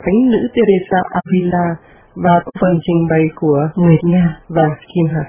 Thánh nữ Teresa Avila và có phần trình bày của Nguyệt Nga và Kim Hà.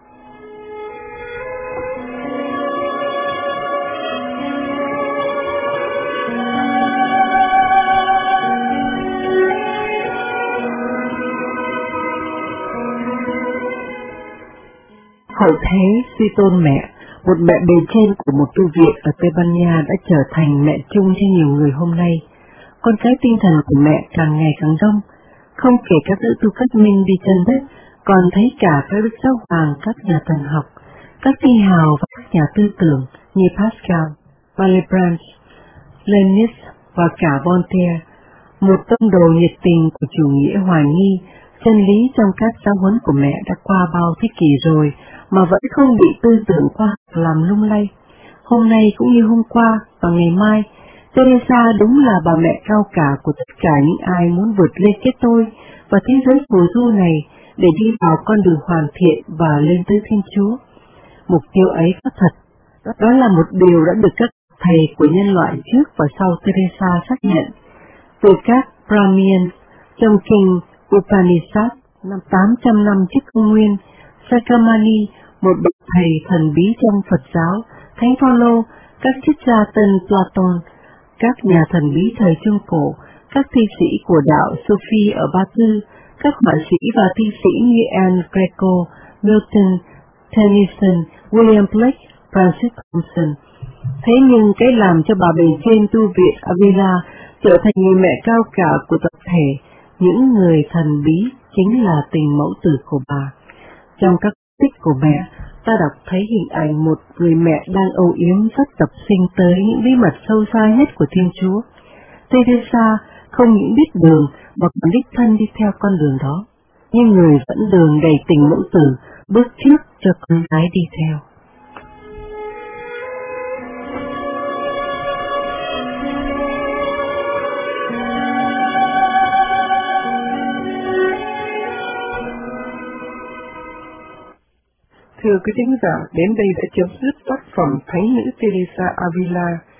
Hậu thế suy tôn mẹ, một mẹ bề trên của một tu viện ở Tây Ban Nha đã trở thành mẹ chung cho nhiều người hôm nay. Con cái tinh thần của mẹ càng ngày càng đông, không kể các nữ tu phát minh đi chân đất, còn thấy cả các đức giáo hoàng, các nhà thần học, các thi hào và các nhà tư tưởng như Pascal, Malebranche, Leibniz và cả Voltaire, một tông đồ nhiệt tình của chủ nghĩa hoài nghi. Chân lý trong các giáo huấn của mẹ đã qua bao thế kỷ rồi mà vẫn không bị tư tưởng khoa học làm lung lay. Hôm nay cũng như hôm qua và ngày mai, Teresa đúng là bà mẹ cao cả của tất cả những ai muốn vượt lên cái tôi và thế giới phù du này để đi vào con đường hoàn thiện và lên tới Thiên Chúa. Mục tiêu ấy có thật, đó là một điều đã được các thầy của nhân loại trước và sau Teresa xác nhận. Từ các Brahmin trong kinh Upanishad năm 800 năm trước công nguyên, Sakamani, một bậc thầy thần bí trong Phật giáo, Thánh Phaolô, các triết gia tân Platon, các nhà thần bí thời Trung Cổ, các thi sĩ của đạo Sufi ở Ba Tư, các họa sĩ và thi sĩ như Anne Greco, Milton, Tennyson, William Blake, Francis Thompson. Thế nhưng cái làm cho bà bề trên tu viện Avila trở thành người mẹ cao cả của tập thể, những người thần bí chính là tình mẫu tử của bà. Trong các tích của mẹ, ta đọc thấy hình ảnh một người mẹ đang âu yếm rất tập sinh tới những bí mật sâu xa nhất của Thiên Chúa. Teresa không những biết đường mà còn đích thân đi theo con đường đó, nhưng người dẫn đường đầy tình mẫu tử bước trước cho con gái đi theo. Thưa quý thính giả, đến đây đã chấm dứt tác phẩm Thánh nữ Teresa Avila